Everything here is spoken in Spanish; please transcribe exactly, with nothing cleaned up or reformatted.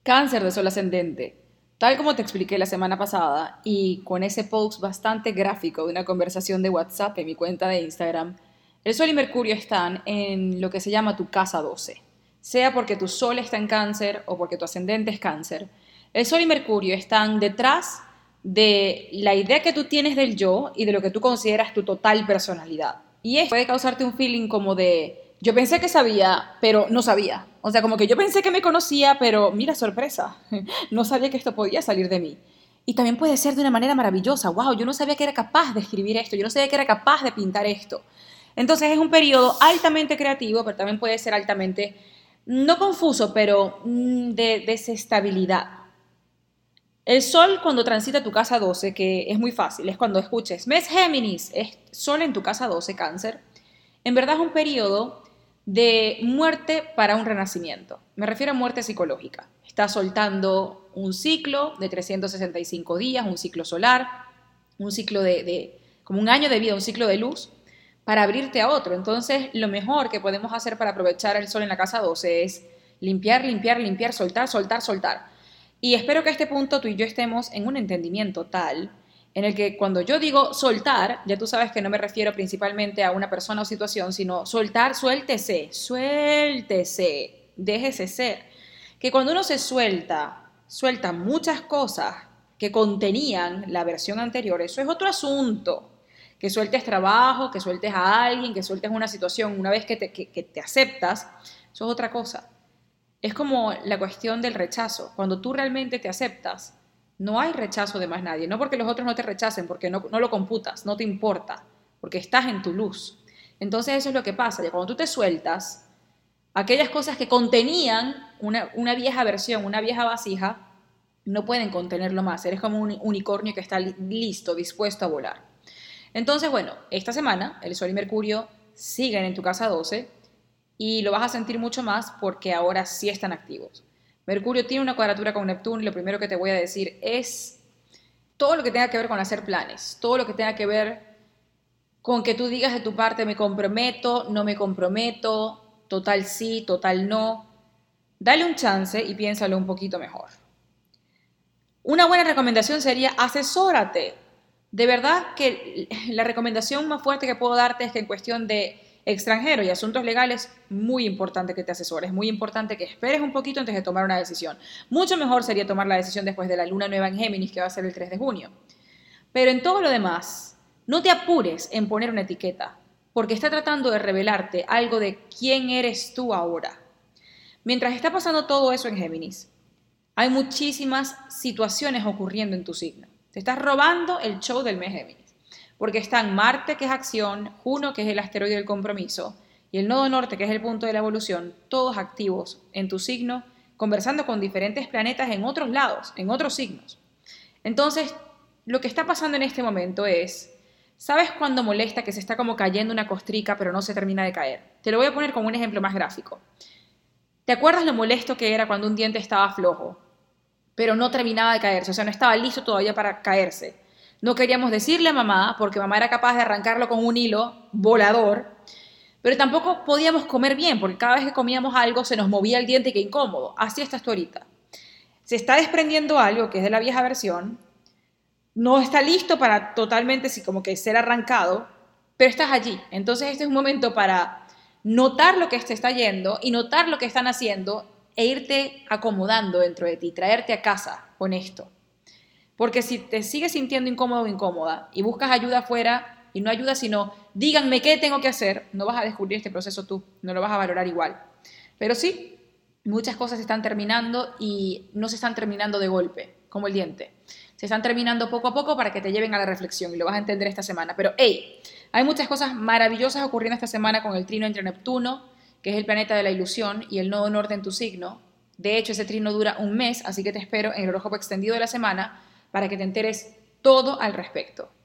Cáncer de sol ascendente. Tal como te expliqué la semana pasada y con ese post bastante gráfico de una conversación de WhatsApp en mi cuenta de Instagram, el Sol y Mercurio están en lo que se llama tu casa doce. Sea porque tu Sol está en Cáncer o porque tu ascendente es Cáncer, el Sol y Mercurio están detrás de la idea que tú tienes del yo y de lo que tú consideras tu total personalidad. Y esto puede causarte un feeling como de, yo pensé que sabía, pero no sabía. O sea, como que yo pensé que me conocía, pero mira, sorpresa, no sabía que esto podía salir de mí. Y también puede ser de una manera maravillosa. Wow, yo no sabía que era capaz de escribir esto, yo no sabía que era capaz de pintar esto. Entonces es un periodo altamente creativo, pero también puede ser altamente, no confuso, pero mm, de desestabilidad. El Sol cuando transita tu casa doce, que es muy fácil, es cuando escuches, mes Géminis, es Sol en tu casa doce, Cáncer, en verdad es un periodo de muerte para un renacimiento. Me refiero a muerte psicológica. Estás soltando un ciclo de trescientos sesenta y cinco días, un ciclo solar, un ciclo de, de como un año de vida, un ciclo de luz, para abrirte a otro. Entonces, lo mejor que podemos hacer para aprovechar el Sol en la casa doce es limpiar, limpiar, limpiar, soltar, soltar, soltar. Y espero que a este punto tú y yo estemos en un entendimiento tal en el que cuando yo digo soltar, ya tú sabes que no me refiero principalmente a una persona o situación, sino soltar, suéltese, suéltese, déjese ser. Que cuando uno se suelta, suelta muchas cosas que contenían la versión anterior, eso es otro asunto. Que sueltes trabajo, que sueltes a alguien, que sueltes una situación, una vez que te, que, que te aceptas, eso es otra cosa. Es como la cuestión del rechazo. Cuando tú realmente te aceptas, no hay rechazo de más nadie. No porque los otros no te rechacen, porque no, no lo computas, no te importa, porque estás en tu luz. Entonces eso es lo que pasa. Cuando tú te sueltas, aquellas cosas que contenían una, una vieja versión, una vieja vasija, no pueden contenerlo más. Eres como un unicornio que está listo, dispuesto a volar. Entonces, bueno, esta semana el Sol y Mercurio siguen en tu casa doce y lo vas a sentir mucho más porque ahora sí están activos. Mercurio tiene una cuadratura con Neptuno y lo primero que te voy a decir es todo lo que tenga que ver con hacer planes, todo lo que tenga que ver con que tú digas de tu parte me comprometo, no me comprometo, total sí, total no. Dale un chance y piénsalo un poquito mejor. Una buena recomendación sería asesórate. De verdad que la recomendación más fuerte que puedo darte es que en cuestión de extranjero y asuntos legales, muy importante que te asesores, muy importante que esperes un poquito antes de tomar una decisión. Mucho mejor sería tomar la decisión después de la luna nueva en Géminis, que va a ser el tres de junio. Pero en todo lo demás, no te apures en poner una etiqueta, porque está tratando de revelarte algo de quién eres tú ahora. Mientras está pasando todo eso en Géminis, hay muchísimas situaciones ocurriendo en tu signo. Te estás robando el show del mes Géminis, porque están Marte, que es acción, Juno, que es el asteroide del compromiso, y el nodo norte, que es el punto de la evolución, todos activos en tu signo, conversando con diferentes planetas en otros lados, en otros signos. Entonces, lo que está pasando en este momento es, ¿sabes cuando molesta que se está como cayendo una costrica pero no se termina de caer? Te lo voy a poner como un ejemplo más gráfico. ¿Te acuerdas lo molesto que era cuando un diente estaba flojo, pero no terminaba de caerse? O sea, no estaba listo todavía para caerse. No queríamos decirle a mamá, porque mamá era capaz de arrancarlo con un hilo volador, pero tampoco podíamos comer bien, porque cada vez que comíamos algo se nos movía el diente y qué incómodo. Así estás tú ahorita. Se está desprendiendo algo que es de la vieja versión, no está listo para totalmente sí, como que ser arrancado, pero estás allí. Entonces este es un momento para notar lo que te está yendo y notar lo que están haciendo e irte acomodando dentro de ti, traerte a casa con esto. Porque si te sigues sintiendo incómodo o incómoda y buscas ayuda afuera y no ayuda sino díganme qué tengo que hacer, no vas a descubrir este proceso tú, no lo vas a valorar igual. Pero sí, muchas cosas se están terminando y no se están terminando de golpe, como el diente. Se están terminando poco a poco para que te lleven a la reflexión y lo vas a entender esta semana. Pero hey, hay muchas cosas maravillosas ocurriendo esta semana con el trino entre Neptuno, que es el planeta de la ilusión, y el nodo norte en tu signo. De hecho, ese trino dura un mes, así que te espero en el horóscopo extendido de la semana para que te enteres todo al respecto.